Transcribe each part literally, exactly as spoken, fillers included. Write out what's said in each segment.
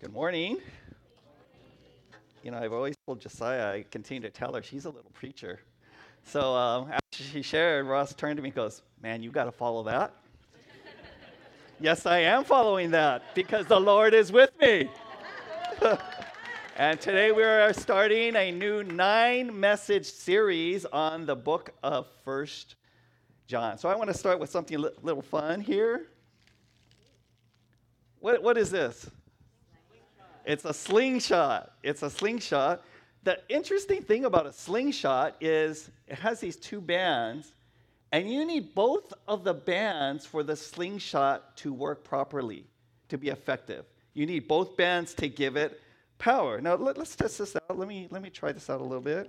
Good morning. You know, I've always told Josiah, I continue to tell her she's a little preacher. So um, after she shared, Ross turned to me and goes, "Man, you got to follow that." Yes, I am following that because the Lord is with me. And today we are starting a new nine message series on the book of First John. So I want to start with something a li- little fun here. What, what is this? It's a slingshot. It's a slingshot. The interesting thing about a slingshot is it has these two bands, and you need both of the bands for the slingshot to work properly, to be effective. You need both bands to give it power. Now let, us test this out. Let me let me try this out a little bit.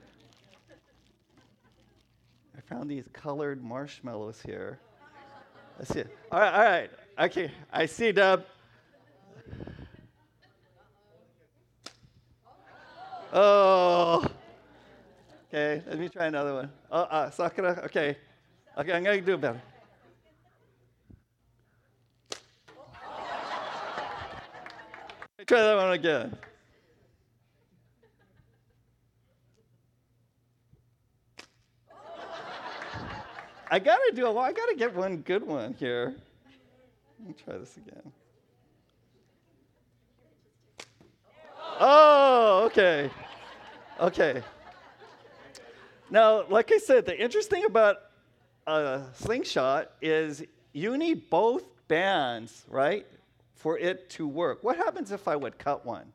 I found these colored marshmallows here. Let's see. All right, all right. Okay, I see, Deb. Oh. Okay, let me try another one. Oh, uh, Sakura. Okay. Okay, I'm going to do better. Let me try that one again. I got to do a well, I got to get one good one here. Let me try this again. Oh, okay. Okay. Now, like I said, the interesting about a slingshot is you need both bands, right, for it to work. What happens if I would cut one?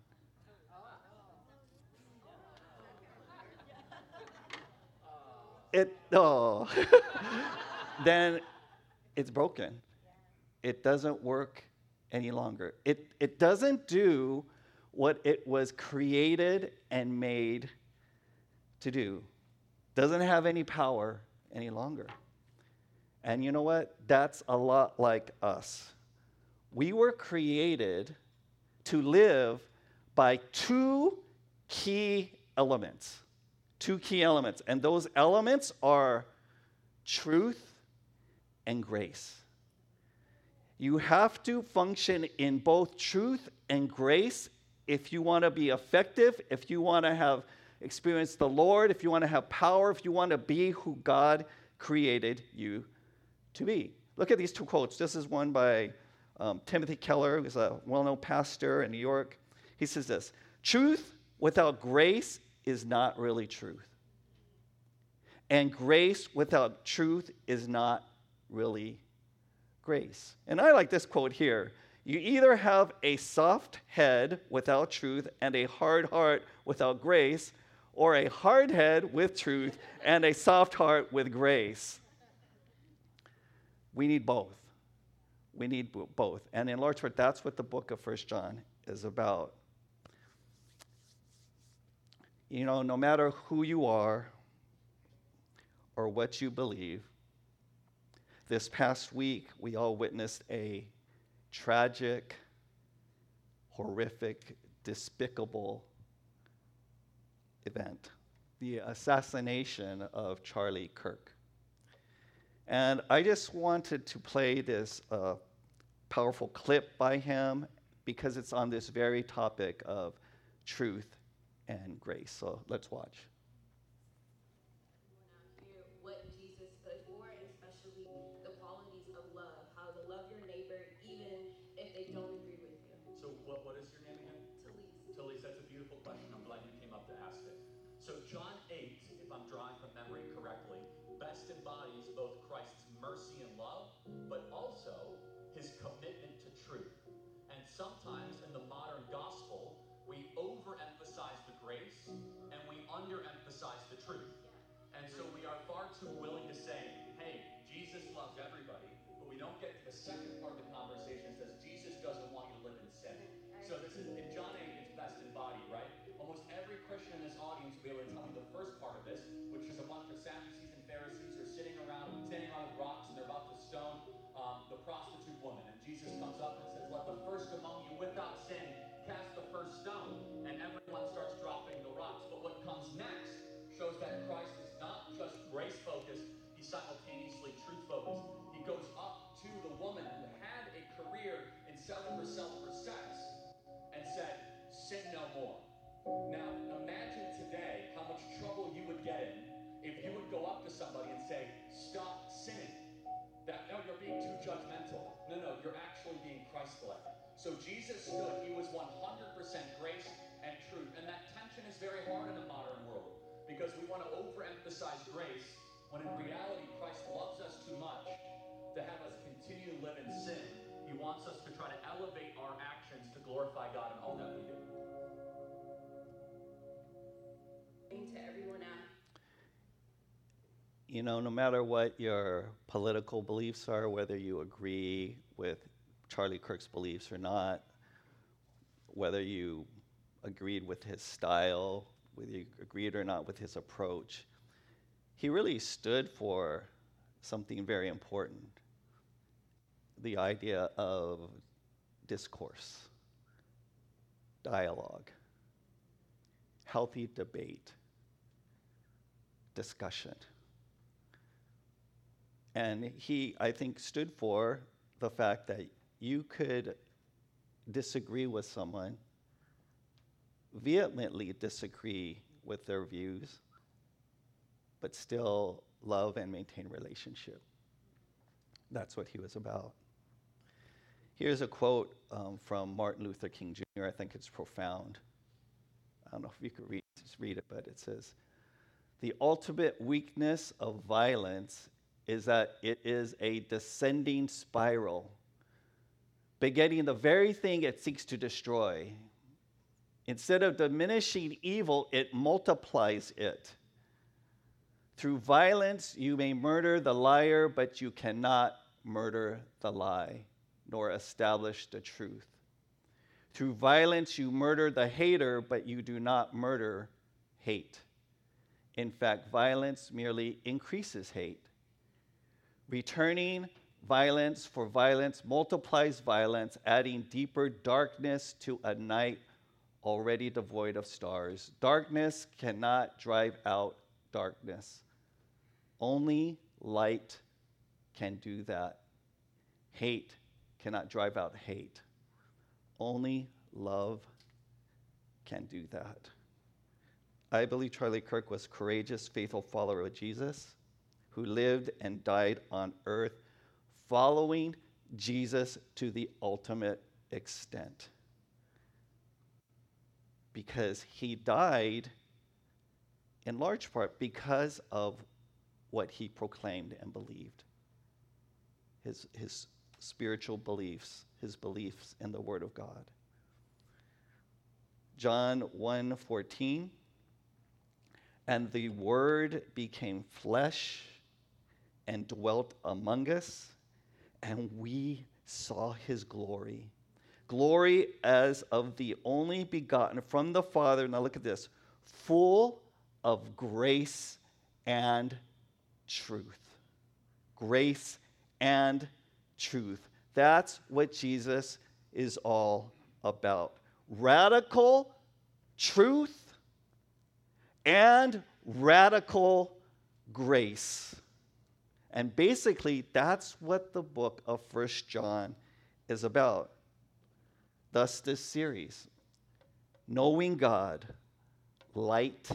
It, oh. Then it's broken. It doesn't work any longer. It, it doesn't do what it was created and made to do. Doesn't have any power any longer. And you know what? That's a lot like us. We were created to live by two key elements. Two key elements. And those elements are truth and grace. You have to function in both truth and grace if you want to be effective, if you want to have experienced the Lord, if you want to have power, if you want to be who God created you to be. Look at these two quotes. This is one by um, Timothy Keller, who's a well-known pastor in New York. He says this: "Truth without grace is not really truth. And grace without truth is not really grace." And I like this quote here. "You either have a soft head without truth and a hard heart without grace, or a hard head with truth and a soft heart with grace." We need both. We need both. And in large part, that's what the book of First John is about. You know, no matter who you are or what you believe, this past week, we all witnessed a tragic, horrific, despicable event: the assassination of Charlie Kirk. And I just wanted to play this uh, powerful clip by him because it's on this very topic of truth and grace. So let's watch. What Jesus stood for, and especially the qualities of love, how to love your neighbor even if they don't agree with you. So what, what is your name again? Talise. Talise, that's a beautiful question. I'm glad you came up to ask it. So John eight, if I'm drawing from memory correctly, best embodies both Christ's mercy and love, but also his commitment to truth. And sometimes in the modern gospel, we overemphasize the grace and we underemphasize the truth. And so we are far too willing to say, hey, Jesus loves everybody, but we don't get to the second part of the conversation that says Jesus doesn't want you to live in sin. So this is, in John eight, it's best embodied, right? Almost every Christian in this audience will be able to tell me the first part of this, which is a bunch of Sadducees and Pharisees are sitting around, standing around with rocks, and they're about to stone um, the prostitute woman. And Jesus comes up and says, "Let the first among you without sin cast the first stone." And everyone starts dropping the rocks. But what comes next shows that Christ is not just grace-focused, he's simultaneously truth-focused. He goes up to the woman and the Christ-like. So Jesus stood, he was one hundred percent grace and truth. And that tension is very hard in a modern world because we want to overemphasize grace when in reality Christ loves us too much to have us continue to live in sin. He wants us to try to elevate our actions to glorify God in all that we do. To everyone else. You know, no matter what your political beliefs are, whether you agree with Charlie Kirk's beliefs or not, whether you agreed with his style, whether you agreed or not with his approach, he really stood for something very important. The idea of discourse, dialogue, healthy debate, discussion. And he, I think, stood for the fact that you could disagree with someone, vehemently disagree with their views, but still love and maintain relationship. That's what he was about. Here's a quote um, from Martin Luther King Junior I think it's profound. I don't know if you could read, just read it, but it says, "The ultimate weakness of violence is that it is a descending spiral, begetting the very thing it seeks to destroy. Instead of diminishing evil, it multiplies it. Through violence, you may murder the liar, but you cannot murder the lie, nor establish the truth. Through violence, you murder the hater, but you do not murder hate. In fact, violence merely increases hate. Returning violence for violence multiplies violence, adding deeper darkness to a night already devoid of stars. Darkness cannot drive out darkness. Only light can do that. Hate cannot drive out hate. Only love can do that." I believe Charlie Kirk was a courageous, faithful follower of Jesus who lived and died on earth following Jesus to the ultimate extent. Because he died in large part because of what he proclaimed and believed. His, his spiritual beliefs, his beliefs in the Word of God. John one fourteen, "And the Word became flesh and dwelt among us, and we saw his glory. Glory as of the only begotten from the Father," now look at this, "full of grace and truth." Grace and truth. That's what Jesus is all about. Radical truth and radical grace. And basically, that's what the book of First John is about. Thus, this series, knowing God, light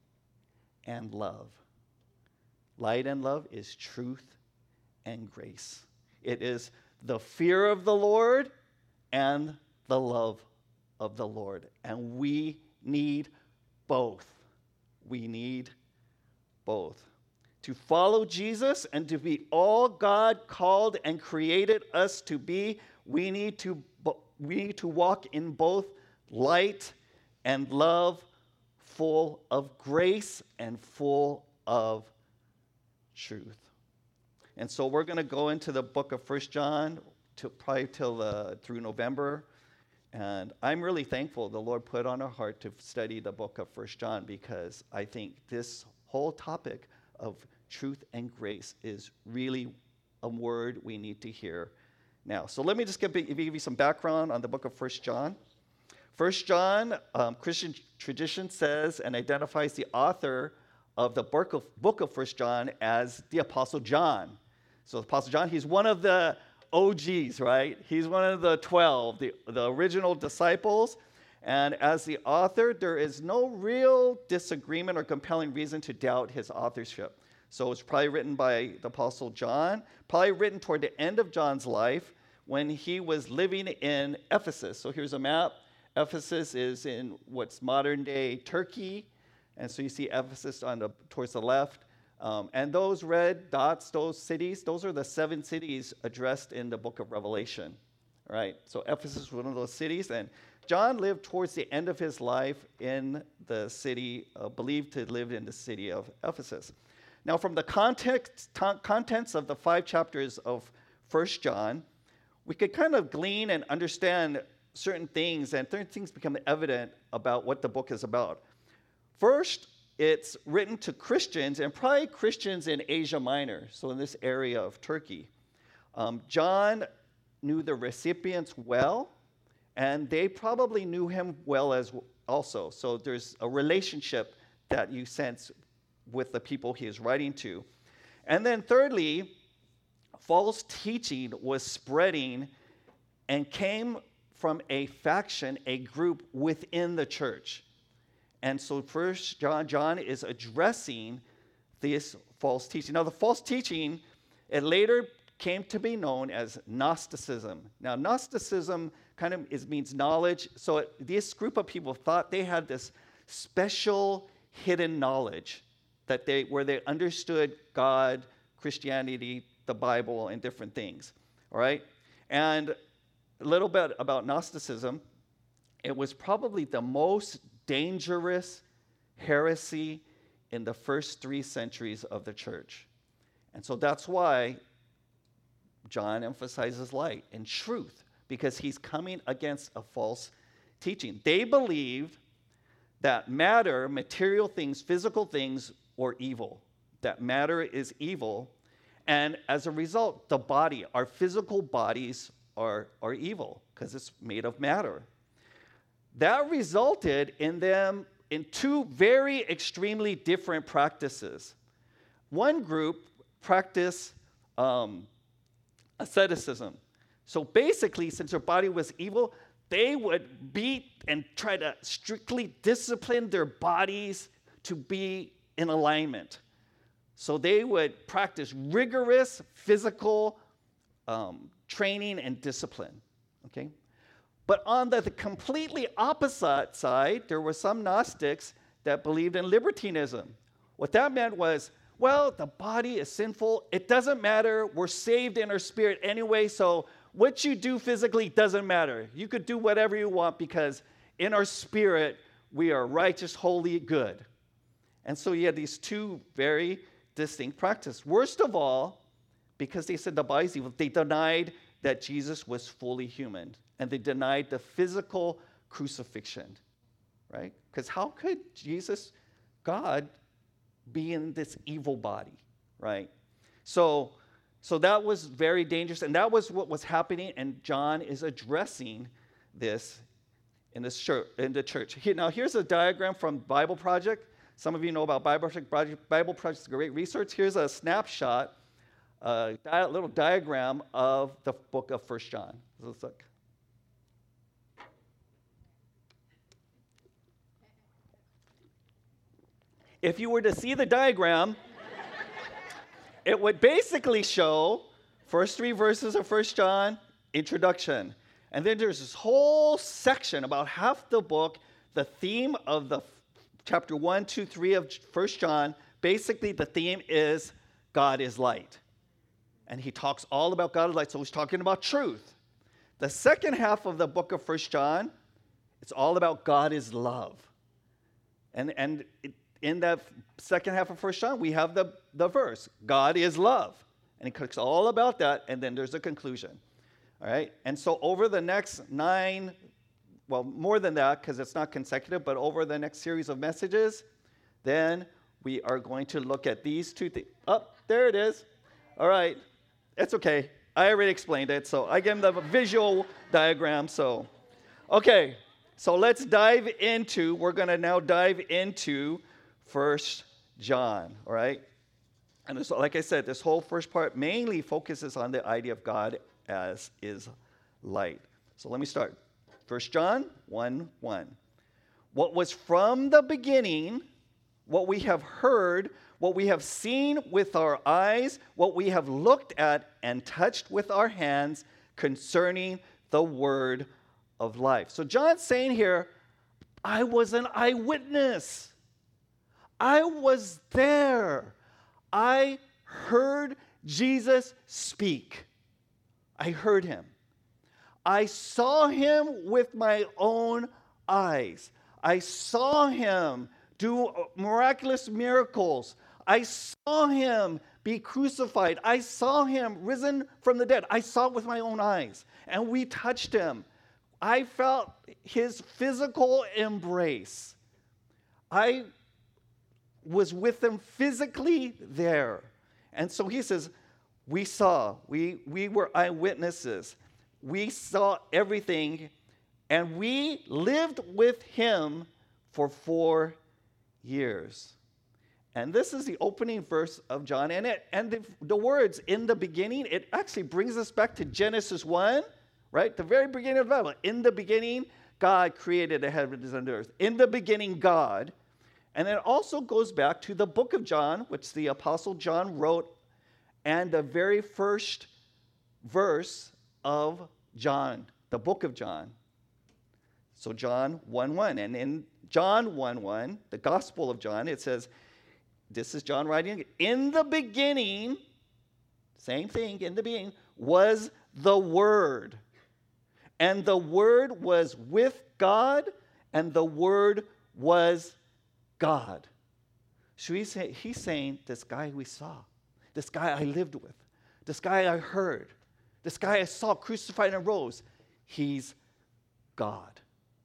and love. Light and love is truth and grace. It is the fear of the Lord and the love of the Lord. And we need both. We need both. To follow Jesus and to be all God called and created us to be, we need to, we need to walk in both light and love, full of grace and full of truth. And so we're going to go into the book of First John to probably till uh, through November. And I'm really thankful the Lord put on our heart to study the book of First John, because I think this whole topic of truth and grace is really a word we need to hear now. So let me just give, give you some background on the book of First John. First John, um, Christian tradition says and identifies the author of the book of, book of First John as the Apostle John. So the Apostle John, he's one of the O Gs, right? He's one of the twelve, the, the original disciples. And as the author, there is no real disagreement or compelling reason to doubt his authorship. So it's probably written by the Apostle John, probably written toward the end of John's life, when he was living in Ephesus. So here's a map. Ephesus is in what's modern-day Turkey. And so you see Ephesus on the, towards the left. Um, and those red dots, those cities, those are the seven cities addressed in the book of Revelation. All right, so Ephesus was one of those cities. And John lived towards the end of his life in the city, uh, believed to live in the city of Ephesus. Now, from the context, t- contents of the five chapters of First John, we could kind of glean and understand certain things, and certain things become evident about what the book is about. First, it's written to Christians, and probably Christians in Asia Minor, so in this area of Turkey. Um, John knew the recipients well, and they probably knew him well as also. So there's a relationship that you sense with the people he is writing to. And then thirdly, false teaching was spreading and came from a faction, a group within the church. And so First John, John is addressing this false teaching. Now, the false teaching, it later came to be known as Gnosticism. Now, Gnosticism kind of is, means knowledge. So it, this group of people thought they had this special hidden knowledge that they, where they understood God, Christianity, the Bible, and different things. All right? And a little bit about Gnosticism. It was probably the most dangerous heresy in the first three centuries of the church. And so that's why John emphasizes light and truth, because he's coming against a false teaching. They believed that matter, material things, physical things, were evil, that matter is evil, and as a result, the body, our physical bodies are, are evil because it's made of matter. That resulted in them in two very extremely different practices. One group practiced um, asceticism. So basically, since their body was evil, they would beat and try to strictly discipline their bodies to be in alignment. So they would practice rigorous physical um, training and discipline. Okay? But on the, the completely opposite side, there were some Gnostics that believed in libertinism. What that meant was, well, the body is sinful. It doesn't matter. We're saved in our spirit anyway, so what you do physically doesn't matter. You could do whatever you want because in our spirit, we are righteous, holy, good. And so you had these two very distinct practices. Worst of all, because they said the body's evil, they denied that Jesus was fully human. And they denied the physical crucifixion, right? Because how could Jesus, God, be in this evil body, right? So, so that was very dangerous, and that was what was happening, and John is addressing this in, this church, in the church. Here, now, here's a diagram from Bible Project. Some of you know about Bible Project. Bible Project is great research. Here's a snapshot, a di- little diagram of the book of First John. This looks like. If you were to see the diagram, it would basically show first three verses of First John, introduction. And then there's this whole section, about half the book, the theme of the chapter one, two, three of First John. Basically, the theme is God is light. And he talks all about God is light, so he's talking about truth. The second half of the book of First John, it's all about God is love. And, and it, in that second half of First John, we have the, the verse, God is love. And it talks all about that, and then there's a conclusion. All right? And so over the next nine, well, more than that, because it's not consecutive, but over the next series of messages, then we are going to look at these two things. Oh, there it is. All right. It's okay. I already explained it, so I gave them the visual diagram. So, okay. So let's dive into, we're going to now dive into First John, all right? And so, like I said, this whole first part mainly focuses on the idea of God as is light. So let me start. First John one one. What was from the beginning, what we have heard, what we have seen with our eyes, what we have looked at and touched with our hands concerning the word of life. So John's saying here, I was an eyewitness. I was there. I heard Jesus speak. I heard him. I saw him with my own eyes. I saw him do miraculous miracles. I saw him be crucified. I saw him risen from the dead. I saw it with my own eyes. And we touched him. I felt his physical embrace. I was with him physically there. And so he says, we saw, we, we were eyewitnesses. We saw everything, and we lived with him for four years. And this is the opening verse of John. And, it, and the, the words, in the beginning, it actually brings us back to Genesis one, right? The very beginning of the Bible. In the beginning, God created the heavens and the earth. In the beginning, God. And it also goes back to the book of John, which the Apostle John wrote, and the very first verse of John, the book of John. So John one one. And in John one one, the Gospel of John, it says, this is John writing, in the beginning, same thing, in the beginning, was the Word. And the Word was with God, and the Word was God. So he's, he's saying, this guy we saw, this guy I lived with, this guy I heard, this guy I saw crucified and rose, he's God.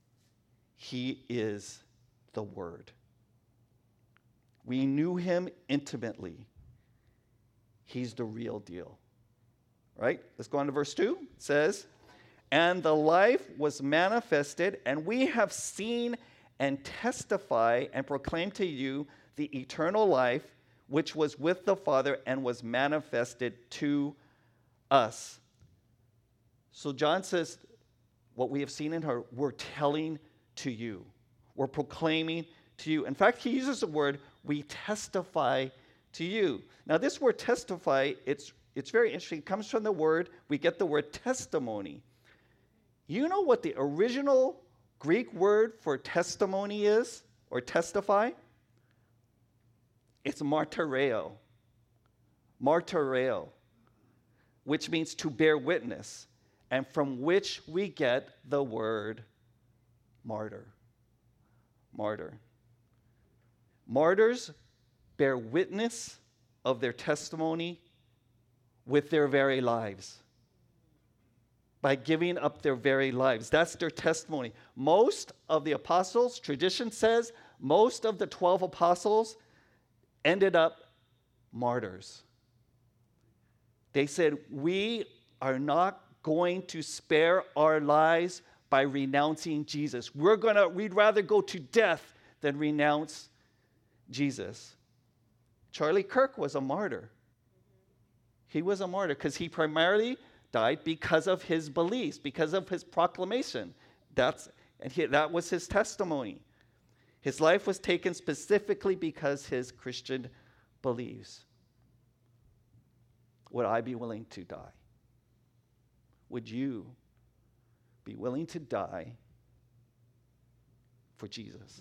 He is the Word. We knew him intimately. He's the real deal. Right? Let's go on to verse two. It says, and the life was manifested, and we have seen and testify and proclaim to you the eternal life which was with the Father and was manifested to us. So John says, what we have seen in her, we're telling to you. We're proclaiming to you. In fact, he uses the word, we testify to you. Now, this word testify, it's, it's very interesting. It comes from the word, we get the word testimony. You know what the original Greek word for testimony is, or testify? It's martyreo. Martyreo, which means to bear witness, and from which we get the word martyr. Martyr. Martyrs bear witness of their testimony with their very lives. By giving up their very lives. That's their testimony. Most of the apostles, tradition says, most of the twelve apostles ended up martyrs. They said, we are not going to spare our lives by renouncing Jesus. We're gonna, we'd rather go to death than renounce Jesus. Charlie Kirk was a martyr. He was a martyr because he primarily died because of his beliefs, because of his proclamation. That's, and he, that was his testimony. His life was taken specifically because his Christian beliefs. Would I be willing to die? Would you be willing to die for Jesus?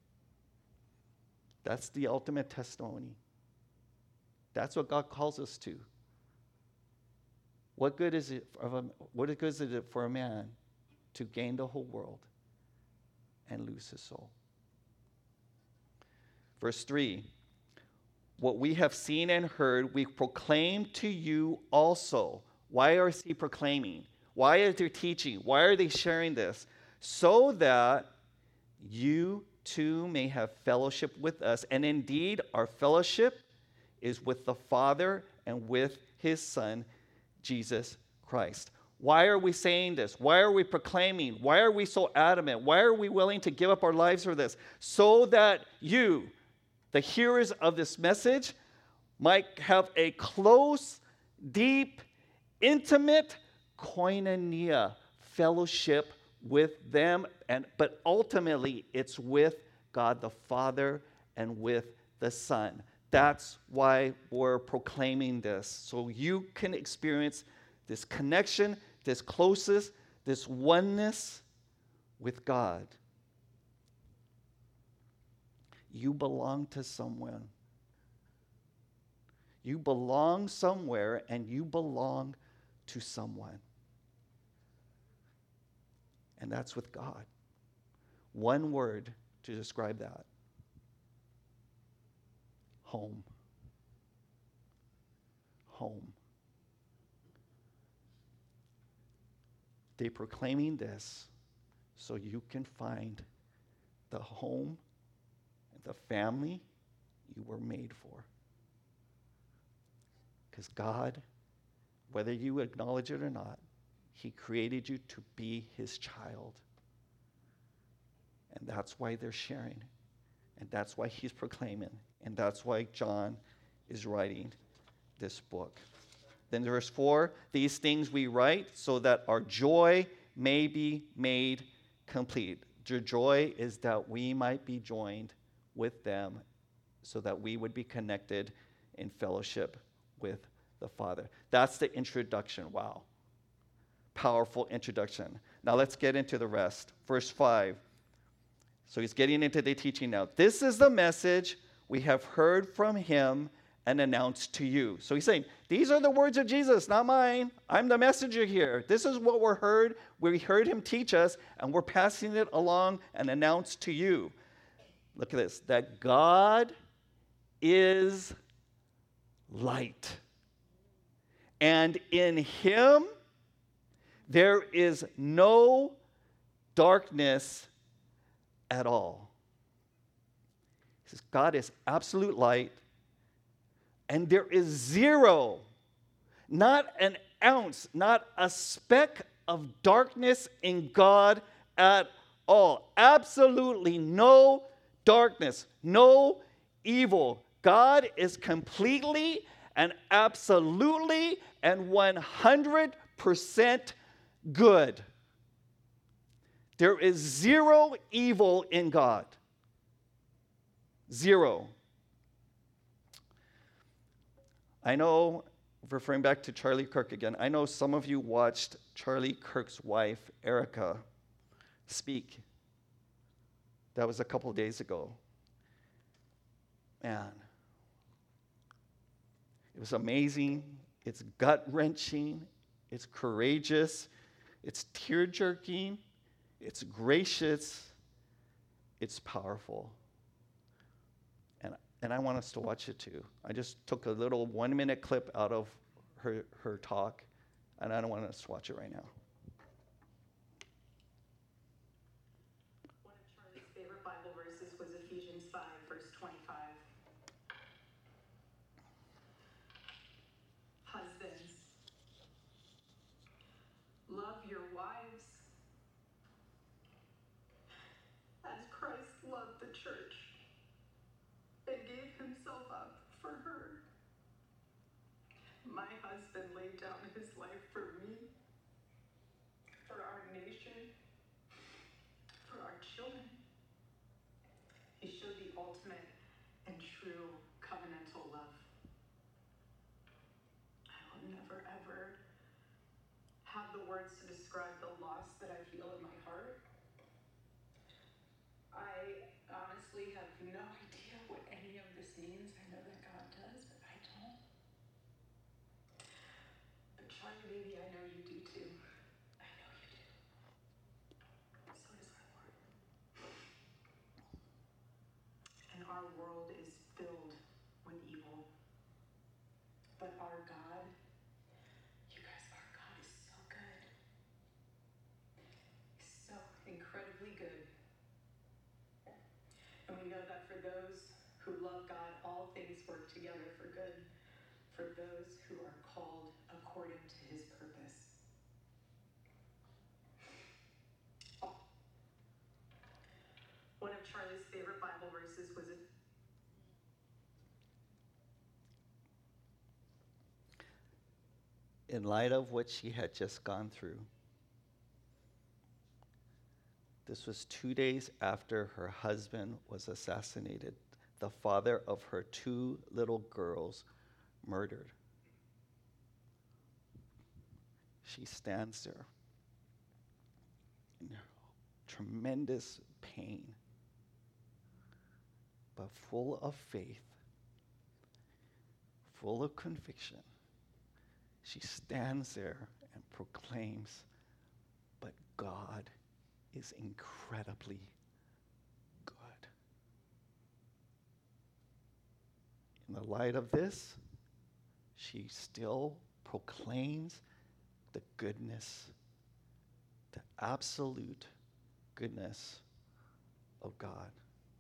That's the ultimate testimony. That's what God calls us to. What good is it of a, what good is it for a man to gain the whole world and lose his soul? Verse three, what we have seen and heard, we proclaim to you also. Why is he proclaiming? Why are they teaching? Why are they sharing this? So that you too may have fellowship with us. And indeed, our fellowship is with the Father and with his Son, Jesus Christ. Why are we saying this? Why are we proclaiming? Why are we so adamant? Why are we willing to give up our lives for this? So that you, the hearers of this message, might have a close, deep, intimate koinonia, fellowship with them, and but ultimately it's with God the Father and with the Son. That's why we're proclaiming this, so you can experience this connection, this closest, this oneness with God. You belong to someone. You belong somewhere, and you belong to someone. And that's with God. One word to describe that. Home. Home. They're proclaiming this so you can find the home and the family you were made for. Because God, whether you acknowledge it or not, He created you to be His child. And that's why they're sharing. And that's why he's proclaiming. And that's why John is writing this book. Then verse four, these things we write so that our joy may be made complete. Your joy is that we might be joined with them so that we would be connected in fellowship with the Father. That's the introduction. Wow. Powerful introduction. Now let's get into the rest. Verse five. So he's getting into the teaching now. This is the message we have heard from him and announced to you. So he's saying, these are the words of Jesus, not mine. I'm the messenger here. This is what we heard. We heard him teach us, and we're passing it along and announced to you. Look at this. That God is light. And in him there is no darkness at all. He says, God is absolute light, and there is zero, not an ounce, not a speck of darkness in God at all. Absolutely no darkness, no evil. God is completely and absolutely and one hundred percent good. There is zero evil in God. Zero. I know, referring back to Charlie Kirk again, I know some of you watched Charlie Kirk's wife, Erica, speak. That was a couple days ago. Man, it was amazing. It's gut-wrenching. It's courageous. It's tear-jerking. It's gracious. It's powerful. And, and I want us to watch it too. I just took a little one-minute clip out of her, her talk, and I don't want us to watch it right now. One of Charlie's favorite Bible verses was Ephesians five, verse twenty-five. Husbands, love your wives as Christ loved the church and gave himself up for her. My husband laid down his life for me, for our nation, for our children. He showed the ultimate and true covenantal love. I will never, ever have the words to describe the loss that I feel in my heart. I honestly have no idea what any of this means. I know that God does, but I don't. But Charlie, baby, I know you do too. I know you do. So does our Lord. And our world is filled with evil. But our God, you guys, our God is so good. He's so incredibly good. And we know that for those who love God, all things work together for good, for those who are called according to his purpose. One of Charlie's favorite Bible verses was it. In light of what she had just gone through, this was two days after her husband was assassinated, the father of her two little girls murdered. she stands there in tremendous pain, but full of faith, full of conviction. She stands there and proclaims, but God is incredibly good. In the light of this, she still proclaims the goodness, the absolute goodness of God.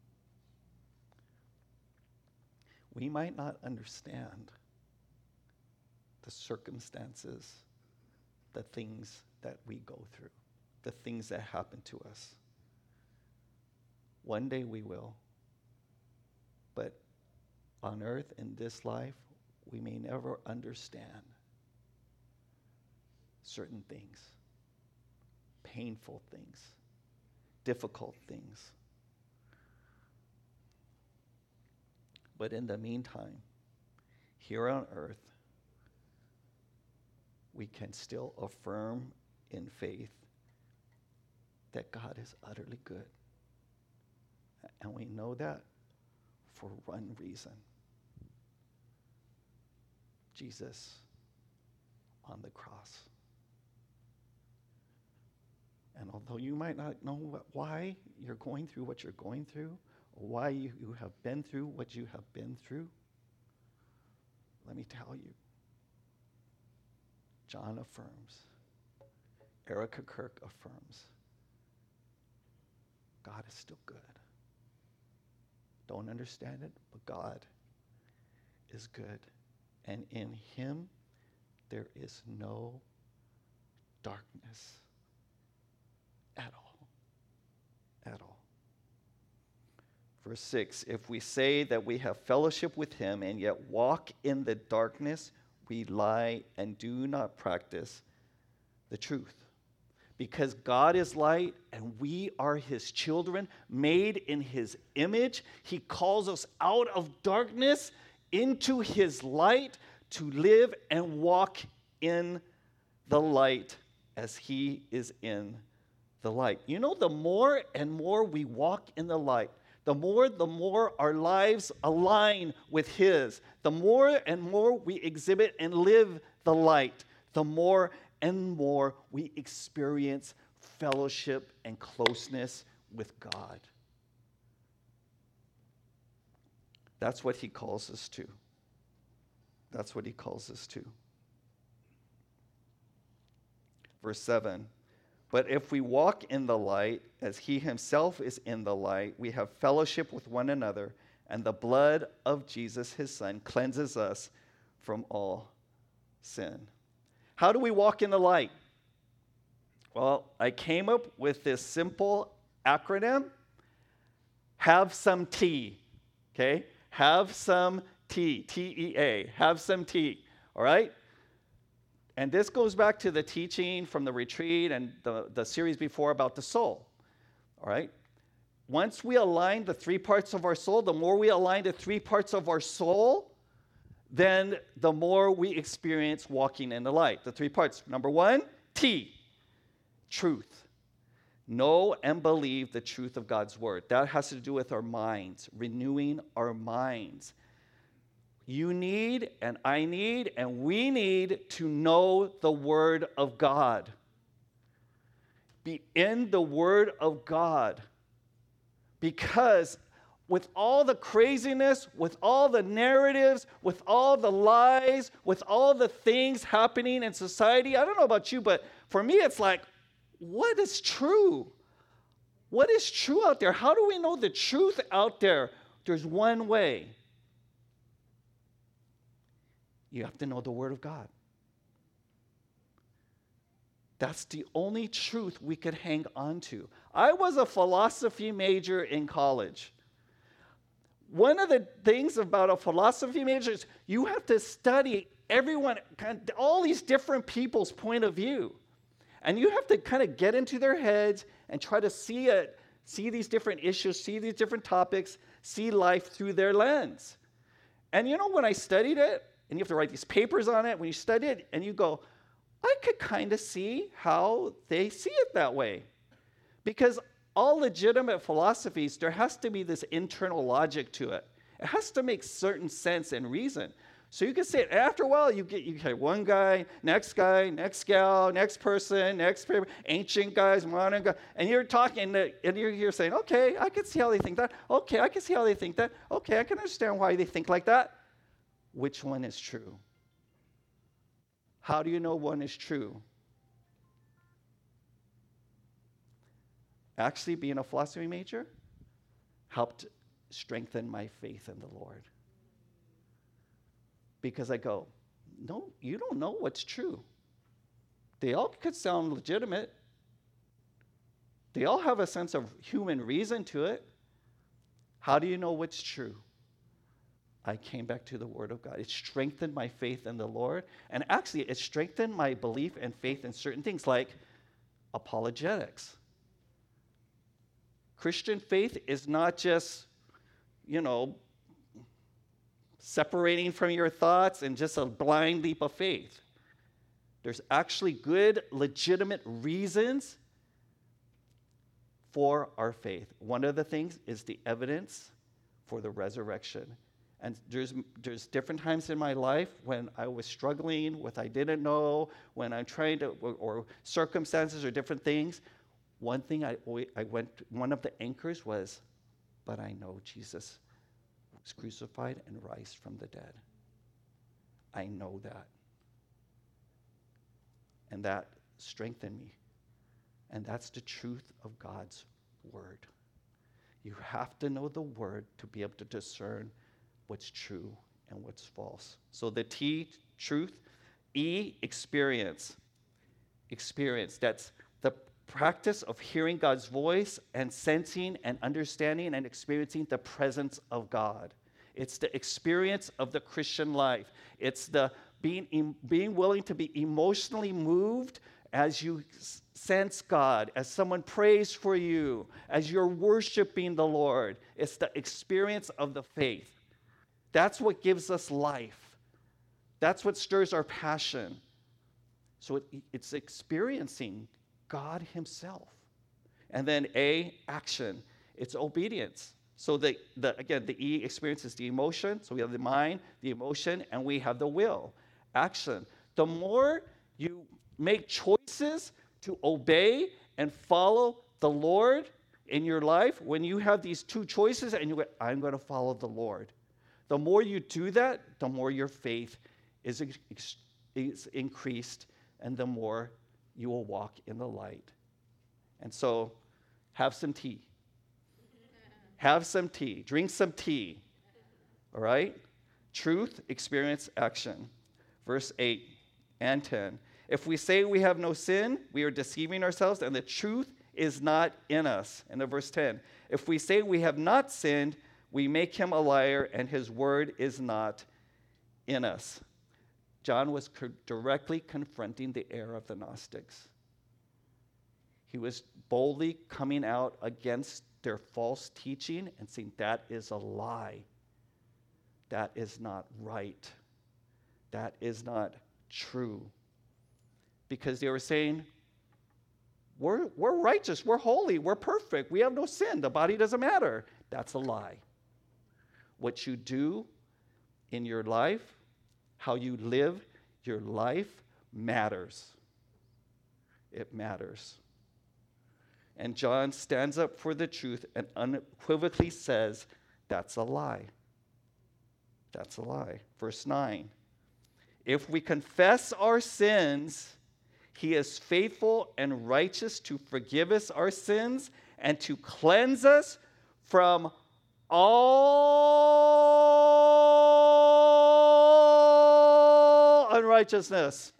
We might not understand the circumstances, the things that we go through, the things that happen to us. One day we will. But on earth, in this life, we may never understand certain things, painful things, difficult things. But in the meantime, here on earth, we can still affirm in faith that God is utterly good. And we know that for one reason. Jesus on the cross. And although you might not know what, why you're going through what you're going through, or why you, you have been through what you have been through, let me tell you, John affirms, Erica Kirk affirms, God is still good. Don't understand it, but God is good. And in him, there is no darkness at all. At all. Verse six, if we say that we have fellowship with him and yet walk in the darkness, we lie and do not practice the truth. Because God is light and we are his children, made in his image, he calls us out of darkness into his light to live and walk in the light as he is in the light. You know, the more and more we walk in the light, the more, the more our lives align with his. The more and more we exhibit and live the light, the more and more we experience fellowship and closeness with God. That's what he calls us to. That's what he calls us to. Verse seven. But if we walk in the light, as he himself is in the light, we have fellowship with one another, and the blood of Jesus, his son, cleanses us from all sin. How do we walk in the light? Well, I came up with this simple acronym, have some tea, okay? Have some tea, T E A, have some tea, all right? And this goes back to the teaching from the retreat and the, the series before about the soul, all right? Once we align the three parts of our soul, the more we align the three parts of our soul, then the more we experience walking in the light. The three parts. Number one, T, truth. Know and believe the truth of God's word. That has to do with our minds, renewing our minds. You need, and I need, and we need to know the word of God. Be in the word of God. Because with all the craziness, with all the narratives, with all the lies, with all the things happening in society, I don't know about you, but for me it's like, what is true? What is true out there? How do we know the truth out there? There's one way. You have to know the word of God. That's the only truth we could hang on to. I was a philosophy major in college. One of the things about a philosophy major is you have to study everyone, all these different people's point of view. And you have to kind of get into their heads and try to see it, see these different issues, see these different topics, see life through their lens. And you know, when I studied it, and you have to write these papers on it, when you study it, and you go, I could kind of see how they see it that way. Because all legitimate philosophies, there has to be this internal logic to it. It has to make certain sense and reason. So you can say it. After a while, you get you get one guy, next guy, next gal, next person, next paper, ancient guys, modern guys, and you're talking, and you're, you're saying, okay, I can see how they think that. Okay, I can see how they think that. Okay, I can understand why they think like that. Which one is true? How do you know one is true? Actually, being a philosophy major helped strengthen my faith in the Lord. Because I go, no, you don't know what's true. They all could sound legitimate. They all have a sense of human reason to it. How do you know what's true? I came back to the Word of God. It strengthened my faith in the Lord. And actually, it strengthened my belief and faith in certain things like apologetics. Christian faith is not just, you know, separating from your thoughts and just a blind leap of faith. There's actually good, legitimate reasons for our faith. One of the things is the evidence for the resurrection. And there's there's different times in my life when I was struggling with I didn't know, when I'm trying to, or, or circumstances or different things. One thing I I went, one of the anchors was, but I know Jesus was crucified and rise from the dead. I know that. And that strengthened me. And that's the truth of God's word. You have to know the word to be able to discern what's true and what's false. So the T, truth. E, experience. Experience. That's the practice of hearing God's voice and sensing and understanding and experiencing the presence of God. It's the experience of the Christian life. It's the being, em, being willing to be emotionally moved as you s- sense God, as someone prays for you, as you're worshiping the Lord. It's the experience of the faith. That's what gives us life. That's what stirs our passion. So it, it's experiencing God himself. And then A, action. It's obedience. So the, the again, the E experience is the emotion. So we have the mind, the emotion, and we have the will. Action. The more you make choices to obey and follow the Lord in your life, when you have these two choices and you go, I'm going to follow the Lord. The more you do that, the more your faith is, ex- is increased, and the more you will walk in the light. And so, have some tea. Have some tea. Drink some tea. All right? Truth, experience, action. Verse eight and ten. If we say we have no sin, we are deceiving ourselves, and the truth is not in us. And then verse ten. If we say we have not sinned, we make him a liar, and his word is not in us. John was co- directly confronting the error of the Gnostics. He was boldly coming out against their false teaching and saying, that is a lie. That is not right. That is not true. Because they were saying, we're, we're righteous, we're holy, we're perfect, we have no sin, the body doesn't matter. That's a lie. What you do in your life, how you live your life matters. It matters. And John stands up for the truth and unequivocally says, that's a lie. That's a lie. Verse nine. If we confess our sins, he is faithful and righteous to forgive us our sins and to cleanse us from all unrighteousness.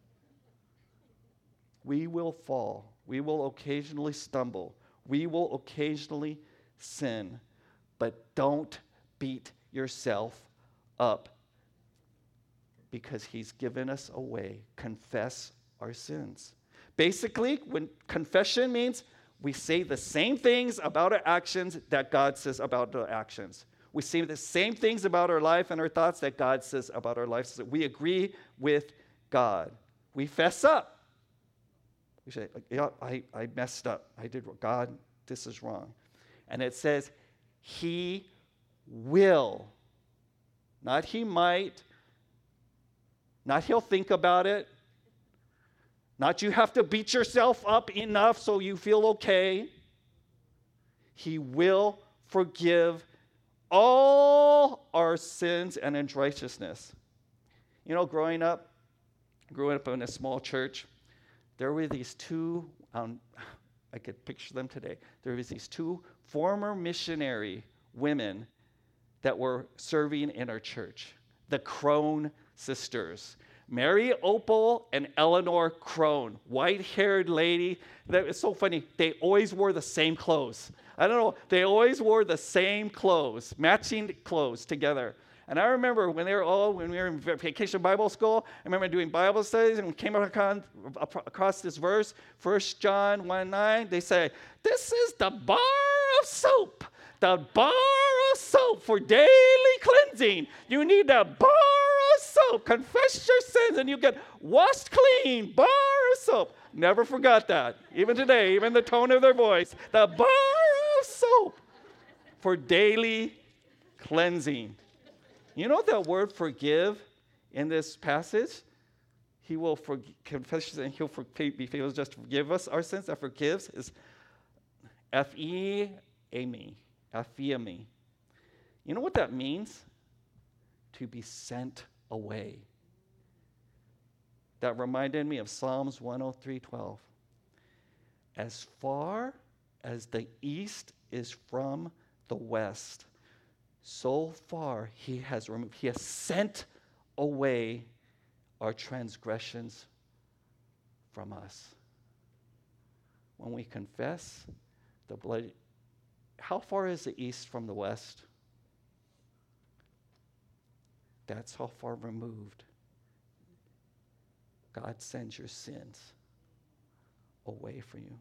We will fall. We will occasionally stumble. We will occasionally sin. But don't beat yourself up, because he's given us a way. Confess our sins. Basically, when confession means we say the same things about our actions that God says about our actions. We say the same things about our life and our thoughts that God says about our lives. So we agree with God. we fess up. We say, yeah, I, I messed up. I did, God, this is wrong. And it says, he will. Not he might. Not he'll think about it. Not you have to beat yourself up enough so you feel okay. He will forgive all our sins and unrighteousness. You know, growing up, growing up in a small church, there were these two, um, I could picture them today. There was these two former missionary women that were serving in our church, the Crone sisters. Mary Opal and Eleanor Crone, white-haired lady. That was so funny. They always wore the same clothes. I don't know. They always wore the same clothes, matching clothes together. And I remember when they were all, when we were in Vacation Bible School, I remember doing Bible studies and we came across this verse, First John one nine. They say, this is the bar of soap, the bar of soap for daily cleansing. You need the bar of soap. Confess your sins and you get washed clean. Bar of soap. Never forgot that. Even today, even the tone of their voice. The bar of soap for daily cleansing. You know that word forgive in this passage? He will forgive, confess and he'll forgive, if he will just forgive us our sins. That forgives is F-E-A-M-E. F-E-A-M-E. You know what that means? To be sent away. That reminded me of Psalms one oh three twelve. As far as the east is from the west, so far he has removed, he has sent away our transgressions from us. When we confess the blood, how far is the east from the west? That's how far removed God sends your sins away from you.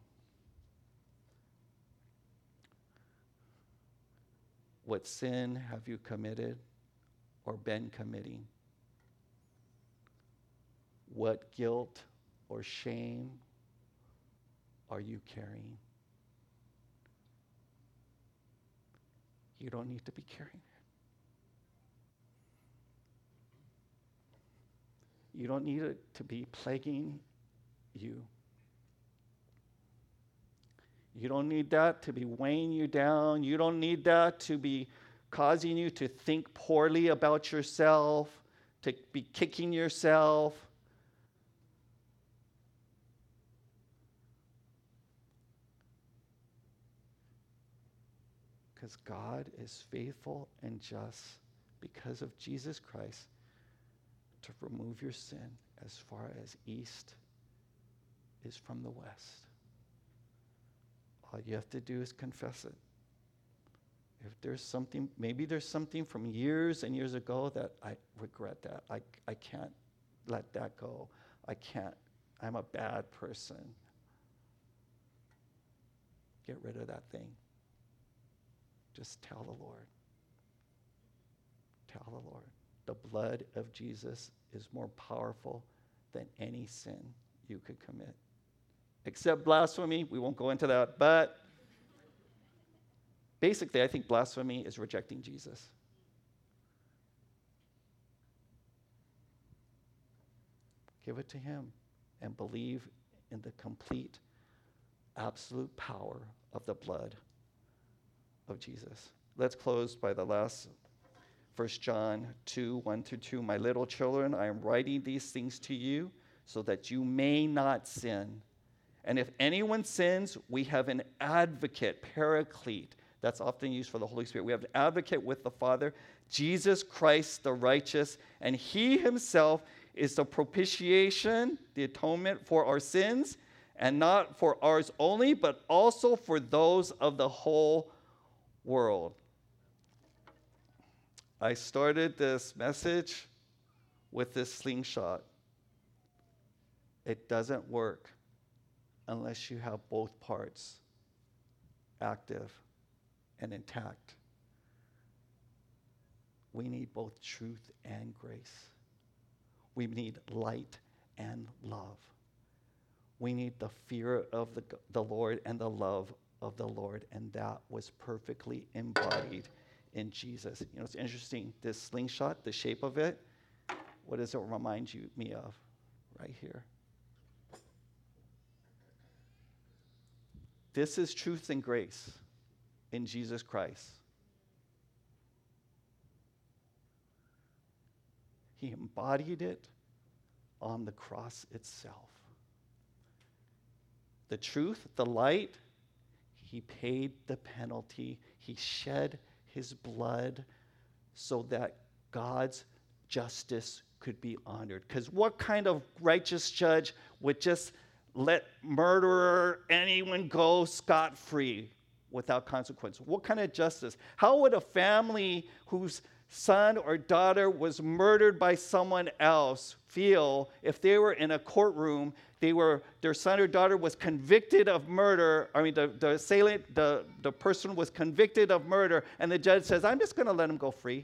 What sin have you committed or been committing? What guilt or shame are you carrying? You don't need to be carrying it. You don't need it to be plaguing you. You don't need that to be weighing you down. You don't need that to be causing you to think poorly about yourself, to be kicking yourself. Because God is faithful and just because of Jesus Christ to remove your sin as far as east is from the west. All you have to do is confess it. If there's something, maybe there's something from years and years ago that I regret that. I, I can't let that go. I can't. I'm a bad person. Get rid of that thing. Just tell the Lord. Tell the Lord. The blood of Jesus is more powerful than any sin you could commit. Except blasphemy. We won't go into that. But basically, I think blasphemy is rejecting Jesus. Give it to him and believe in the complete, absolute power of the blood of Jesus. Let's close by the last First John two, one through two. My little children, I am writing these things to you so that you may not sin. And if anyone sins, we have an advocate, paraclete. That's often used for the Holy Spirit. We have an advocate with the Father, Jesus Christ the righteous, and he himself is the propitiation, the atonement for our sins, and not for ours only, but also for those of the whole world. I started this message with this slingshot. It doesn't work unless you have both parts active and intact. We need both truth and grace. We need light and love. We need the fear of the, the Lord and the love of the Lord, and that was perfectly embodied in Jesus. You know, it's interesting, this slingshot, the shape of it, what does it remind you me of? Right here. This is truth and grace in Jesus Christ. He embodied it on the cross itself. The truth, the light, he paid the penalty. He shed his blood so that God's justice could be honored. Because what kind of righteous judge would just let murderer, anyone go scot-free without consequence? What kind of justice? How would a family whose son or daughter was murdered by someone else feel if they were in a courtroom, they were, their son or daughter was convicted of murder, I mean, the, the assailant, the, the person was convicted of murder, and the judge says, I'm just going to let him go free.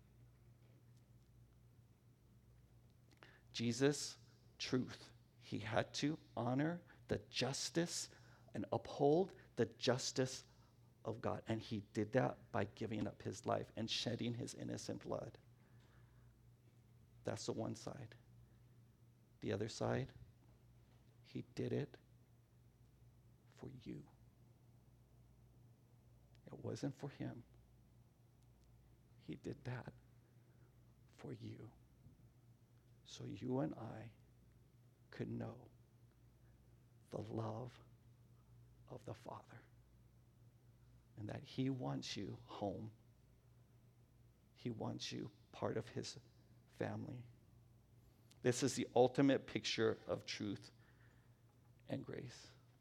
Jesus, truth. He had to honor the justice and uphold the justice of God. And he did that by giving up his life and shedding his innocent blood. That's the one side. The other side, he did it for you. It wasn't for him. He did that for you. So you and I could know the love of the Father. And that he wants you home. He wants you part of his family. This is the ultimate picture of truth and grace.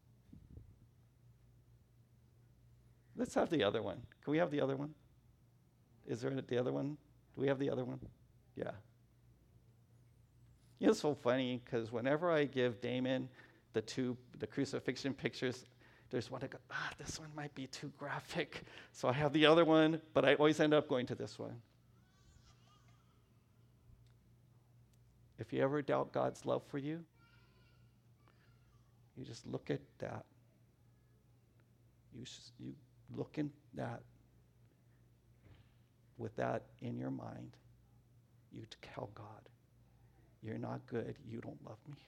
Let's have the other one. Can we have the other one? Is there the other one? Do we have the other one? Yeah. You know, it's so funny because whenever I give Damon the two, the crucifixion pictures, there's one I go, ah, this one might be too graphic. So I have the other one, but I always end up going to this one. If you ever doubt God's love for you, you just look at that. You, sh- you look in that. With that in your mind, you tell God, you're not good, you don't love me.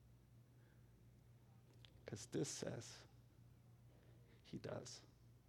Because this says, he does.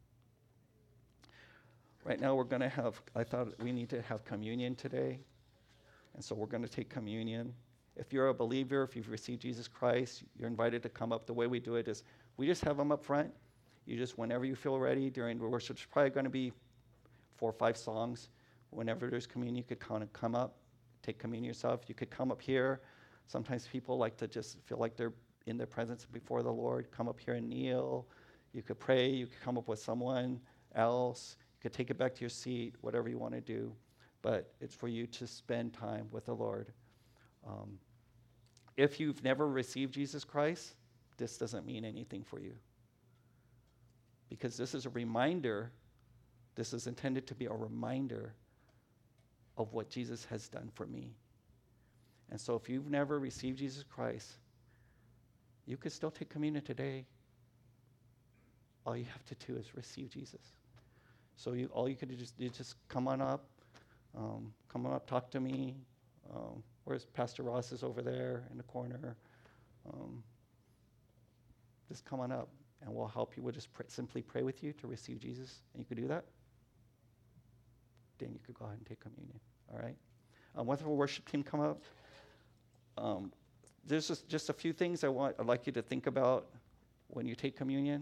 Right now we're going to have, I thought we need to have communion today. And so we're going to take communion. If you're a believer, if you've received Jesus Christ, you're invited to come up. The way we do it is we just have them up front. You just, whenever you feel ready during the worship, it's probably going to be four or five songs. Whenever there's communion, you could kind of come up, take communion yourself. You could come up here. Sometimes people like to just feel like they're in their presence before the Lord. Come up here and kneel. You could pray. You could come up with someone else. You could take it back to your seat, whatever you want to do. But it's for you to spend time with the Lord. Um, if you've never received Jesus Christ, this doesn't mean anything for you. Because this is a reminder, this is intended to be a reminder of what Jesus has done for me. And so if you've never received Jesus Christ, you could still take communion today. All you have to do is receive Jesus. So you, all you could do is just, just come on up. Um, come on up, talk to me. Um, where's Pastor Ross is over there in the corner. Um, just come on up, and we'll help you. We'll just pray, simply pray with you to receive Jesus, and you could do that. Then you could go ahead and take communion. All right. Um, once the worship team come up, um, there's just, just a few things I want. I'd like you to think about when you take communion.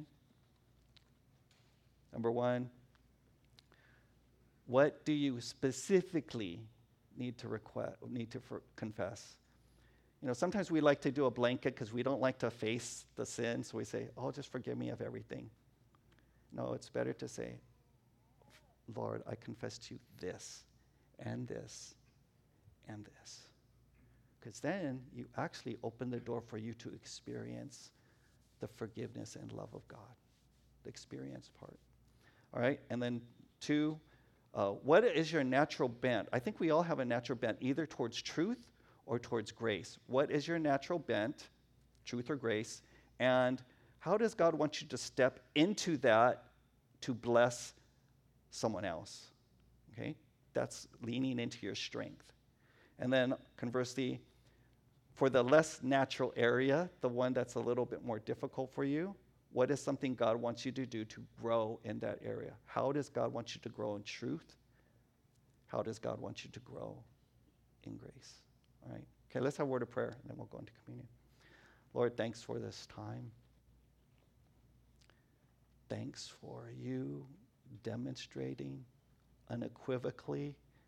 Number one. What do you specifically need to request, need to for, confess? You know, sometimes we like to do a blanket because we don't like to face the sin, so we say, oh, just forgive me of everything. No, it's better to say, Lord, I confess to you this, and this, and this. Because then you actually open the door for you to experience the forgiveness and love of God, the experience part. All right, and then two, Uh, what is your natural bent? I think we all have a natural bent, either towards truth or towards grace? What is your natural bent, truth or grace? And how does God want you to step into that to bless someone else? Okay? That's leaning into your strength. And then conversely, for the less natural area, the one that's a little bit more difficult for you, what is something God wants you to do to grow in that area? How does God want you to grow in truth? How does God want you to grow in grace? All right. Okay, let's have a word of prayer, and then we'll go into communion. Lord, thanks for this time. Thanks for you demonstrating unequivocally